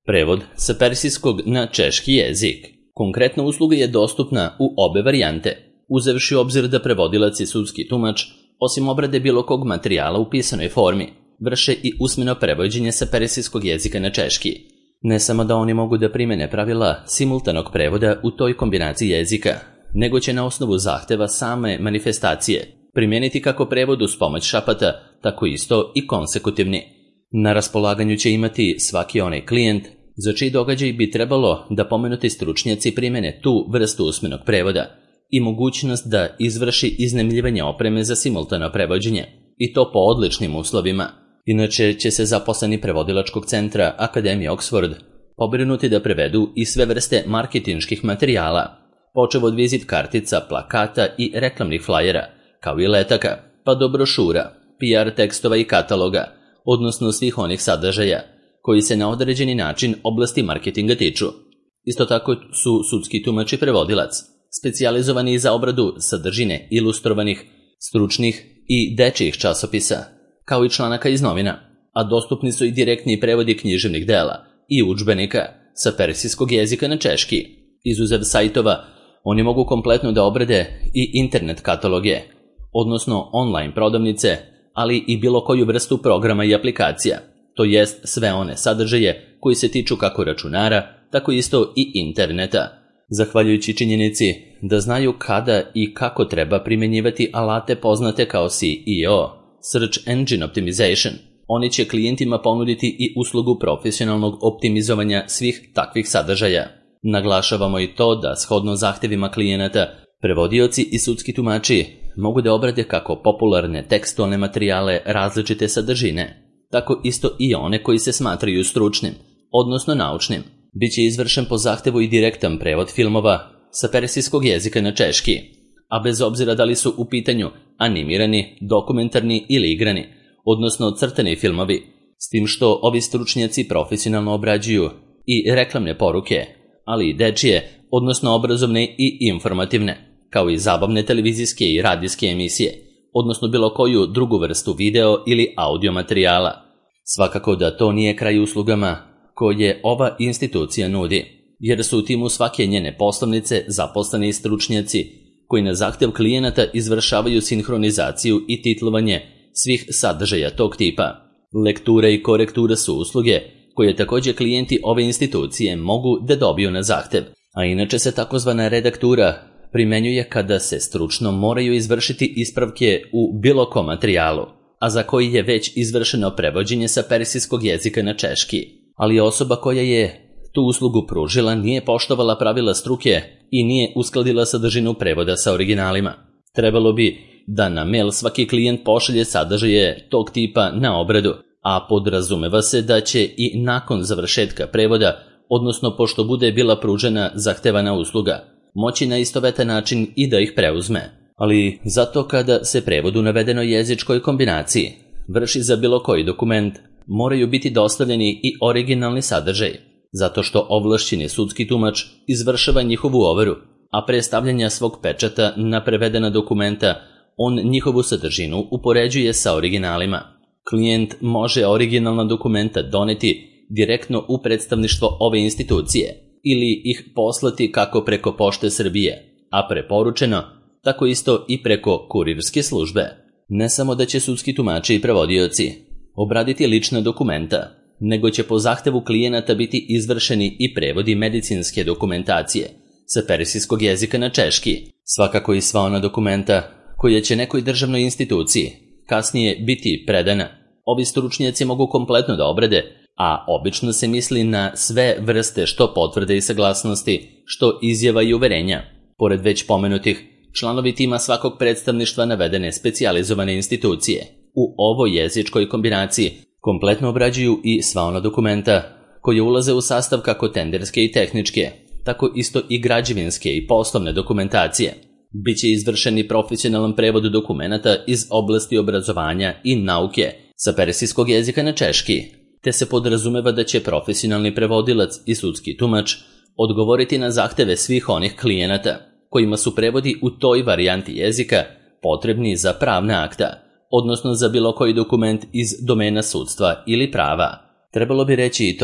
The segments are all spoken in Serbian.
Prevod sa persijskog na češki jezik. Konkretna usluga je dostupna u obe varijante, uzevši u obzir da prevodilac i sudski tumač, osim obrade bilo kog materijala u pisanoj formi, vrše i usmeno prevođenje sa persijskog jezika na češki. Ne samo da oni mogu da primene pravila simultanog prevoda u toj kombinaciji jezika, nego će na osnovu zahteva same manifestacije primijeniti kako prevod uz pomoć šapata, tako isto i konsekutivni. Na raspolaganju će imati svaki onaj klijent za čiji događaj bi trebalo da pomenuti stručnjaci primene tu vrstu usmenog prevoda i mogućnost da izvrši iznajmljivanje opreme za simultano prevođenje, i to po odličnim uslovima. Inače će se zaposleni prevodilačkog centra Akademije Oxford pobrinuti da prevedu i sve vrste marketinških materijala, počev od vizit kartica, plakata i reklamnih flajera, kao i letaka, pa do brošura, PR tekstova i kataloga, odnosno svih onih sadržaja koji se na određeni način oblasti marketinga tiču. Isto tako su sudski tumač i prevodilac, specijalizovani za obradu sadržine ilustrovanih, stručnih i dečijih časopisa, kao i članaka iz novina, a dostupni su i direktni prevodi književnih dela i udžbenika sa persijskog jezika na češki. Izuzev sajtova, oni mogu kompletno da obrade i internet kataloge, odnosno online prodavnice, ali i bilo koju vrstu programa i aplikacija, to jest sve one sadržaje koji se tiču kako računara, tako isto i interneta. Zahvaljujući činjenici da znaju kada i kako treba primjenjivati alate poznate kao SEO, Search Engine Optimization, oni će klijentima ponuditi i uslugu profesionalnog optimizovanja svih takvih sadržaja. Naglašavamo i to da shodno zahtevima klijenata, prevodioci i sudski tumači mogu da obrade kako popularne tekstualne materijale različite sadržine, tako isto i one koji se smatraju stručnim, odnosno naučnim. Biće izvršen po zahtevu i direktan prevod filmova sa persijskog jezika na češki, a bez obzira da li su u pitanju animirani, dokumentarni ili igrani, odnosno crtani filmovi, s tim što ovi stručnjaci profesionalno obrađuju i reklamne poruke, ali i dečije, odnosno obrazovne i informativne, kao i zabavne televizijske i radijske emisije, odnosno bilo koju drugu vrstu video ili audio materijala. Svakako da to nije kraj uslugama koje ova institucija nudi, jer su u timu svake njene poslovnice zaposleni stručnjaci koji na zahtev klijenata izvršavaju sinhronizaciju i titlovanje svih sadržaja tog tipa. Lektura i korektura su usluge koje također klijenti ove institucije mogu da dobiju na zahtev, a inače se takozvana redaktura primenjuje kada se stručno moraju izvršiti ispravke u bilo kom materijalu, a za koji je već izvršeno prevođenje sa persijskog jezika na češki, ali osoba koja je tu uslugu pružila nije poštovala pravila struke i nije uskladila sadržinu prevoda sa originalima. Trebalo bi da na mail svaki klijent pošalje sadržaje tog tipa na obradu, a podrazumeva se da će i nakon završetka prevoda, odnosno pošto bude bila pružena zahtevana usluga, moći na istovetan način i da ih preuzme. Ali zato kada se prevod u navedenoj jezičkoj kombinaciji vrši za bilo koji dokument, moraju biti dostavljeni i originalni sadržaj, zato što ovlašćeni sudski tumač izvršava njihovu overu, a pre stavljanja svog pečata na prevedena dokumenta, on njihovu sadržinu upoređuje sa originalima. Klijent može originalna dokumenta doneti direktno u predstavništvo ove institucije ili ih poslati kako preko Pošte Srbije, a preporučeno tako isto i preko kurirske službe. Ne samo da će sudski tumači i prevodioci obraditi lična dokumenta, nego će po zahtevu klijenata biti izvršeni i prevodi medicinske dokumentacije sa persijskog jezika na češki. Svakako i sva ona dokumenta koja će nekoj državnoj instituciji kasnije biti predana. Ovi stručnjaci mogu kompletno da obrade, a obično se misli na sve vrste što potvrde i saglasnosti, što izjava i uverenja. Pored već pomenutih, članovi tima svakog predstavništva navedene specijalizovane institucije u ovoj jezičkoj kombinaciji kompletno obrađuju i sva ona dokumenta koje ulaze u sastav kako tenderske i tehničke, tako isto i građevinske i poslovne dokumentacije. Biće izvršeni profesionalan prevod dokumenata iz oblasti obrazovanja i nauke sa persijskog jezika na češki, te se podrazumeva da će profesionalni prevodilac i sudski tumač odgovoriti na zahteve svih onih klijenata kojima su prevodi u toj varijanti jezika potrebni za pravna akta, odnosno za bilo koji dokument iz domena sudstva ili prava. Trebalo bi reći i to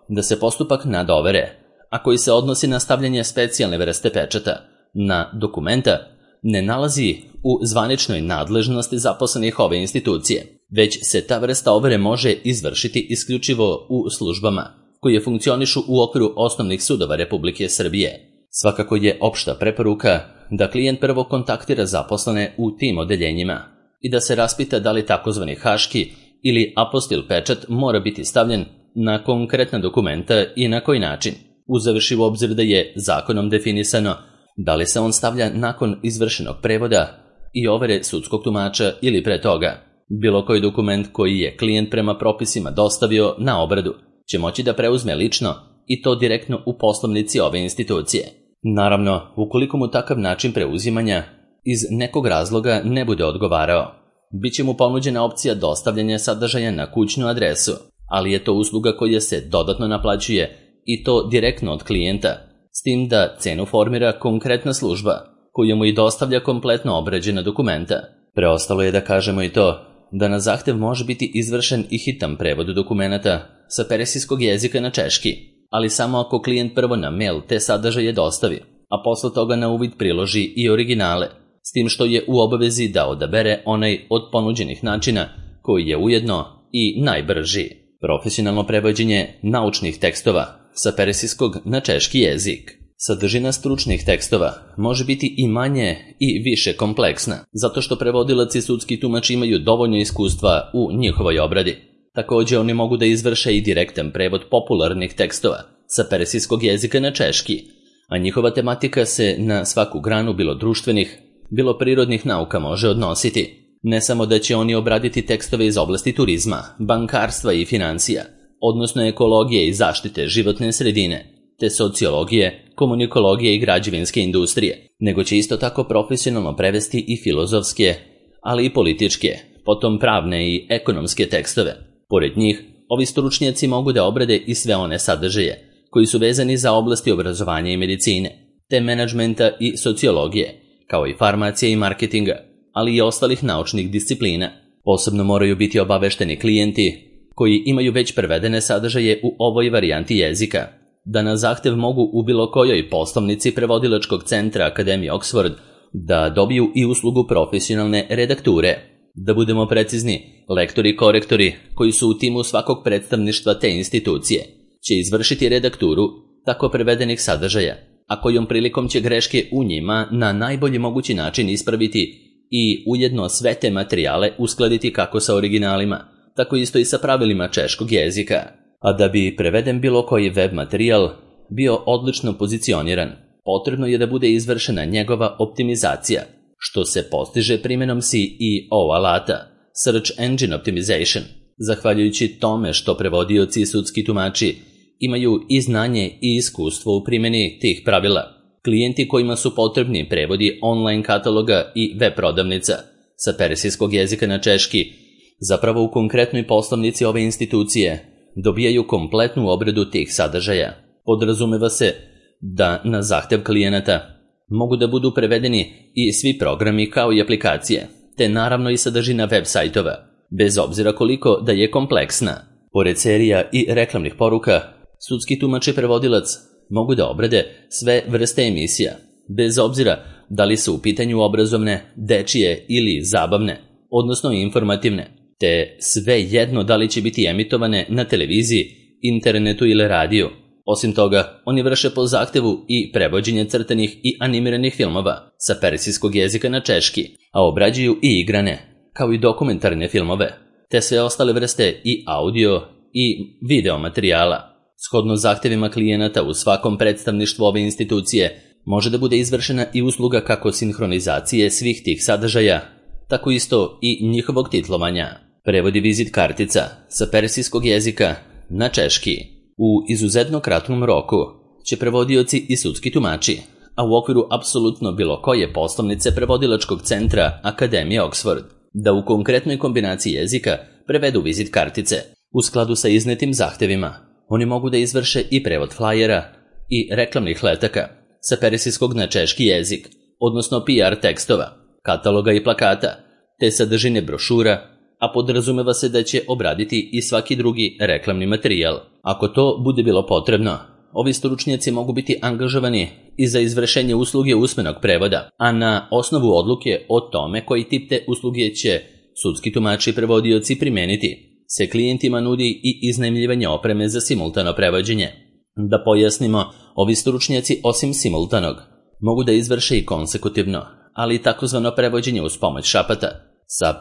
da se postupak nadovere, a koji se odnosi na stavljanje specijalne vrste pečata na dokumenta, ne nalazi u zvaničnoj nadležnosti zaposlenih ove institucije, već se ta vrsta overe može izvršiti isključivo u službama koje funkcionišu u okviru osnovnih sudova Republike Srbije. Svakako je opšta preporuka da klijent prvo kontaktira zaposlene u tim odeljenjima i da se raspita da li takozvani haški ili apostil pečat mora biti stavljen na konkretna dokumenta i na koji način, uzevši u obzir da je zakonom definisano da li se on stavlja nakon izvršenog prevoda i overe sudskog tumača ili pre toga. Bilo koji dokument koji je klijent prema propisima dostavio na obradu će moći da preuzme lično i to direktno u poslovnici ove institucije. Naravno, ukoliko mu takav način preuzimanja iz nekog razloga ne bude odgovarao, bit će mu ponuđena opcija dostavljanja sadržaja na kućnu adresu, ali je to usluga koja se dodatno naplaćuje i to direktno od klijenta, s tim da cenu formira konkretna služba koja mu i dostavlja kompletno obrađena dokumenta. Preostalo je da kažemo i to da na zahtev može biti izvršen i hitan prevod dokumenata sa persijskog jezika na češki, ali samo ako klijent prvo na mail te sadržaje dostavi, a posle toga na uvid priloži i originale, s tim što je u obavezi da odabere onaj od ponuđenih načina koji je ujedno i najbrži. Profesionalno prevođenje naučnih tekstova sa persijskog na češki jezik. Sadržina stručnih tekstova može biti i manje i više kompleksna, zato što prevodilac i sudski tumač imaju dovoljno iskustva u njihovoj obradi. Također oni mogu da izvrše i direktan prevod popularnih tekstova sa persijskog jezika na češki, a njihova tematika se na svaku granu bilo društvenih, bilo prirodnih nauka može odnositi. Ne samo da će oni obraditi tekstove iz oblasti turizma, bankarstva i financija, odnosno ekologije i zaštite životne sredine, te sociologije, komunikologije i građevinske industrije, nego će isto tako profesionalno prevesti i filozofske, ali i političke, potom pravne i ekonomske tekstove. Pored njih, ovi stručnjaci mogu da obrade i sve one sadržaje koji su vezani za oblasti obrazovanja i medicine, te menadžmenta i sociologije, kao i farmacije i marketinga, ali i ostalih naučnih disciplina. Posebno moraju biti obavešteni klijenti koji imaju već prevedene sadržaje u ovoj varijanti jezika, da na zahtev mogu u bilo kojoj poslovnici prevodilačkog centra Akademije Oxford da dobiju i uslugu profesionalne redakture. Da budemo precizni, lektori i korektori koji su u timu svakog predstavništva te institucije će izvršiti redakturu tako prevedenih sadržaja, a kojom prilikom će greške u njima na najbolji mogući način ispraviti i ujedno sve te materijale uskladiti kako sa originalima, tako isto i sa pravilima češkog jezika. A da bi preveden bilo koji web materijal bio odlično pozicioniran, potrebno je da bude izvršena njegova optimizacija, što se postiže primjenom SEO alata, Search Engine Optimization, zahvaljujući tome što prevodioci i sudski tumači imaju i znanje i iskustvo u primjeni tih pravila. Klijenti kojima su potrebni prevodi online kataloga i web prodavnica sa persijskog jezika na češki, zapravo u konkretnoj poslovnici ove institucije dobijaju kompletnu obradu tih sadržaja. Podrazumeva se da na zahtev klijenata mogu da budu prevedeni i svi programi kao i aplikacije, te naravno i sadržina web sajtova, bez obzira koliko da je kompleksna. Pored serija i reklamnih poruka, sudski tumač i prevodilac mogu da obrade sve vrste emisija, bez obzira da li su u pitanju obrazovne, dečije ili zabavne, odnosno informativne, te sve jedno da li će biti emitovane na televiziji, internetu ili radiju. Osim toga, oni vrše po zahtevu i prevođenje crtanih i animiranih filmova sa persijskog jezika na češki, a obrađuju i igrane, kao i dokumentarne filmove, te sve ostale vrste i audio i video materijala. Shodno zahtevima klijenata u svakom predstavništvu ove institucije može da bude izvršena i usluga kako sinhronizacije svih tih sadržaja, tako isto i njihovog titlovanja. Prevodi vizit kartica sa persijskog jezika na češki. U izuzetno kratkom roku će prevodioci i sudski tumači, a u okviru apsolutno bilo koje poslovnice prevodilačkog centra Akademije Oxford, da u konkretnoj kombinaciji jezika prevedu vizit kartice. U skladu sa iznetim zahtevima, oni mogu da izvrše i prevod flajera i reklamnih letaka sa persijskog na češki jezik, odnosno PR tekstova, kataloga i plakata, te sadržine brošura, a podrazumeva se da će obraditi i svaki drugi reklamni materijal. Ako to bude bilo potrebno, ovi stručnjaci mogu biti angažovani i za izvršenje usluge usmenog prevoda, a na osnovu odluke o tome koji tip te usluge će sudski tumači i prevodioci primeniti, se klijentima nudi i iznajmljivanje opreme za simultano prevođenje. Da pojasnimo, ovi stručnjaci osim simultanog mogu da izvrše i konsekutivno, ali i takozvano prevođenje uz pomoć šapata sa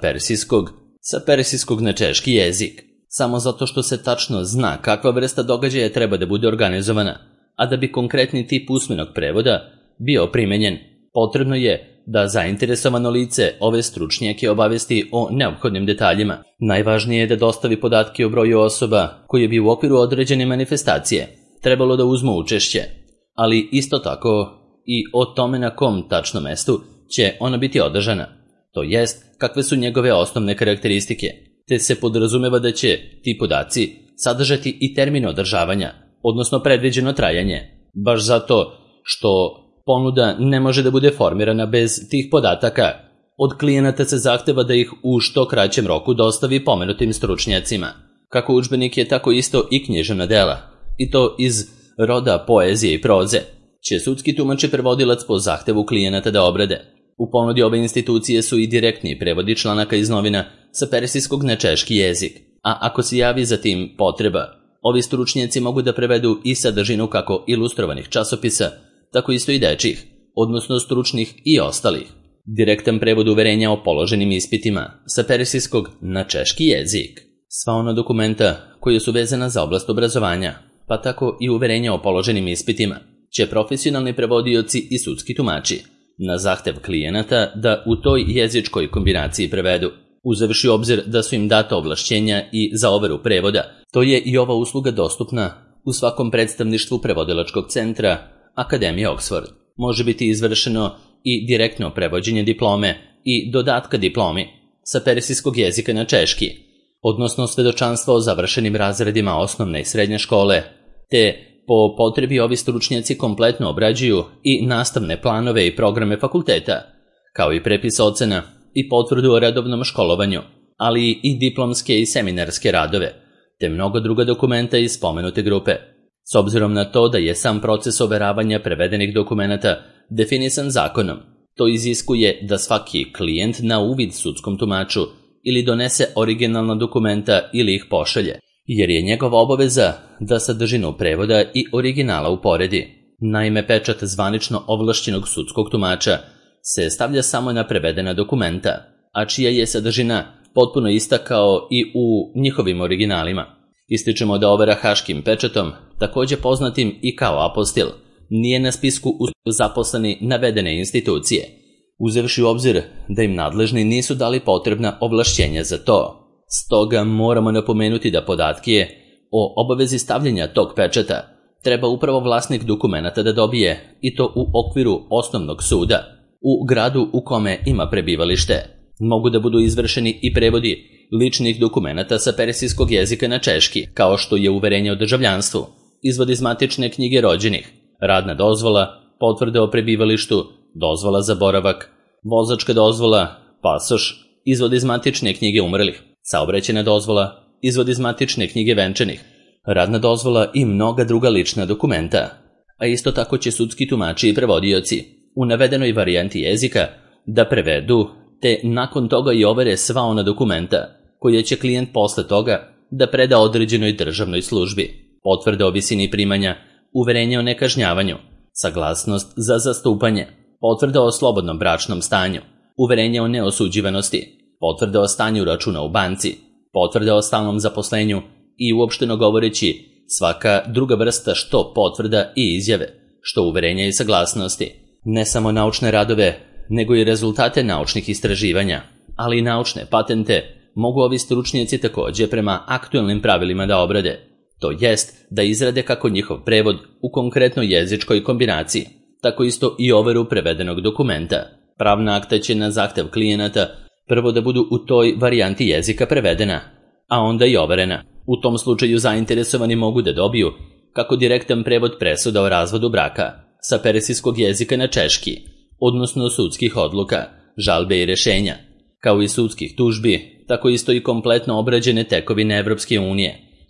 persijskog na češki jezik, samo zato što se tačno zna kakva vrsta događaja treba da bude organizovana, a da bi konkretni tip usmenog prevoda bio primenjen, potrebno je da zainteresovano lice ove stručnjake obavesti o neophodnim detaljima. Najvažnije je da dostavi podatke o broju osoba koje bi u okviru određene manifestacije trebalo da uzmu učešće, ali isto tako i o tome na kom tačno mestu će ona biti održana, to jest kakve su njegove osnovne karakteristike, te se podrazumeva da će ti podaci sadržati i termin održavanja, odnosno predviđeno trajanje, baš zato što ponuda ne može da bude formirana bez tih podataka. Od klijenata se zahteva da ih u što kraćem roku dostavi pomenutim stručnjacima, kako udžbenike, tako isto i književna dela, i to iz roda poezije i proze, će sudski tumač i prevodilac po zahtevu klijenata da obrade. U ponudi ove institucije su i direktni prevodi članaka iz novina sa persijskog na češki jezik, a ako se javi za tim potreba, ovi stručnjaci mogu da prevedu i sadržinu kako ilustrovanih časopisa, tako isto i dečjih, odnosno stručnih i ostalih. Direktan prevod uverenja o položenim ispitima sa persijskog na češki jezik. Sva ona dokumenta koja su vezana za oblast obrazovanja, pa tako i uverenja o položenim ispitima, će profesionalni prevodioci i sudski tumači na zahtev klijenata da u toj jezičkoj kombinaciji prevedu, uzevši obzir da su im data ovlašćenja i za overu prevoda. To je i ova usluga dostupna u svakom predstavništvu prevodilačkog centra Akademije Oxford. Može biti izvršeno i direktno prevođenje diplome i dodatka diplomi sa persijskog jezika na češki, odnosno svedočanstvo o završenim razredima osnovne i srednje škole, te po potrebi ovi stručnjaci kompletno obrađuju i nastavne planove i programe fakulteta, kao i prepis ocena i potvrdu o redovnom školovanju, ali i diplomske i seminarske radove, te mnogo druga dokumenta iz spomenute grupe. S obzirom na to da je sam proces overavanja prevedenih dokumenata definisan zakonom, to iziskuje da svaki klijent na uvid sudskom tumaču ili donese originalna dokumenta ili ih pošalje, jer je njegova obaveza da sadržinu prevoda i originala uporedi. Naime, pečat zvanično ovlašćenog sudskog tumača se stavlja samo na prevedena dokumenta, a čija je sadržina potpuno ista kao i u njihovim originalima. Ističemo da overa haškim pečatom, također poznatim i kao apostil, nije na spisku zaposleni navedene institucije, uzevši u obzir da im nadležni nisu dali potrebna ovlašćenja za to. Stoga moramo napomenuti da podatke o obavezi stavljanja tog pečata treba upravo vlasnik dokumenata da dobije, i to u okviru osnovnog suda, u gradu u kome ima prebivalište. Mogu da budu izvršeni i prevodi ličnih dokumenata sa persijskog jezika na češki, kao što je uverenje o državljanstvu, izvod iz matične knjige rođenih, radna dozvola, potvrde o prebivalištu, dozvola za boravak, vozačka dozvola, pasoš, izvod iz matične knjige umrlih, saobraćajna dozvola, izvod iz matične knjige venčanih, radna dozvola i mnoga druga lična dokumenta. A isto tako će sudski tumači i prevodioci u navedenoj varijanti jezika da prevedu, te nakon toga i overe sva ona dokumenta koje će klijent posle toga da preda određenoj državnoj službi: potvrde o visini primanja, uverenje o nekažnjavanju, saglasnost za zastupanje, potvrda o slobodnom bračnom stanju, uverenje o neosuđivanosti, potvrda o stanju računa u banci, potvrda o stalnom zaposlenju i uopšteno govoreći svaka druga vrsta što potvrda i izjave, što uverenja i saglasnosti. Ne samo naučne radove, nego i rezultate naučnih istraživanja, ali i naučne patente mogu ovi stručnjaci također prema aktualnim pravilima da obrade, to jest da izrade kako njihov prevod u konkretnoj jezičkoj kombinaciji, tako isto i overu prevedenog dokumenta. Pravna akta će na zahtev klijenata prvo da budu u toj varijanti jezika prevedena, a onda i overena. U tom slučaju zainteresovani mogu da dobiju kako direktan prevod presuda o razvodu braka sa persijskog jezika na češki, odnosno sudskih odluka, žalbe i rešenja, kao i sudskih tužbi, tako isto i kompletno obrađene tekovine Evropske unije,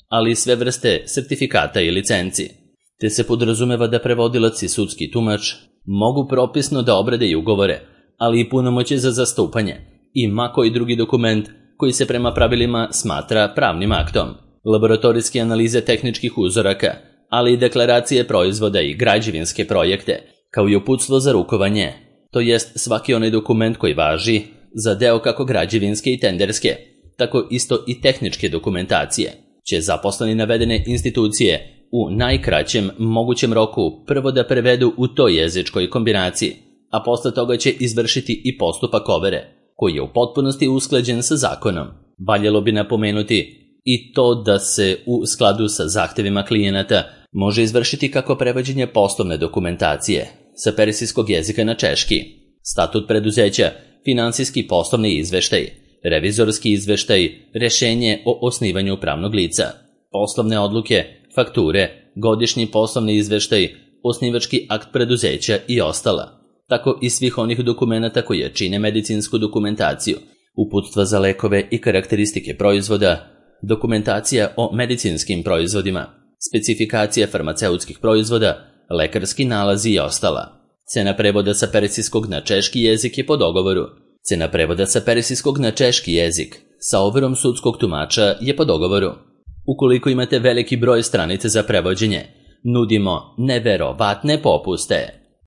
ali i sve vrste sertifikata i licenci. Te se podrazumeva da prevodilac i sudski tumač mogu propisno da obrade i ugovore, ali i punomoćje za zastupanje i ma koji drugi dokument koji se prema pravilima smatra pravnim aktom. Laboratorijske analize tehničkih uzoraka, ali i deklaracije proizvoda i građevinske projekte, kao i uputstvo za rukovanje, to jest svaki onaj dokument koji važi za deo kako građevinske i tenderske, tako isto i tehničke dokumentacije, će zaposleni navedene institucije u najkraćem mogućem roku prvo da prevedu u toj jezičkoj kombinaciji, a posle toga će izvršiti i postupak overe, koji je u potpunosti usklađen sa zakonom. Valjalo bi napomenuti i to da se u skladu sa zahtevima klijenata može izvršiti kako prevođenje poslovne dokumentacije sa persijskog jezika na češki, statut preduzeća, finansijski poslovni izveštaj, revizorski izveštaj, rešenje o osnivanju pravnog lica, poslovne odluke, fakture, godišnji poslovni izveštaj, osnivački akt preduzeća i ostala, tako i svih onih dokumenata koji čine medicinsku dokumentaciju, uputstva za lekove i karakteristike proizvoda, dokumentacija o medicinskim proizvodima, specifikacija farmaceutskih proizvoda, lekarski nalazi i ostala. Cena prevoda sa persijskog na češki jezik je po dogovoru. Cena prevoda sa persijskog na češki jezik sa overom sudskog tumača je po dogovoru. Ukoliko imate veliki broj stranica za prevođenje, nudimo neverovatne popuste.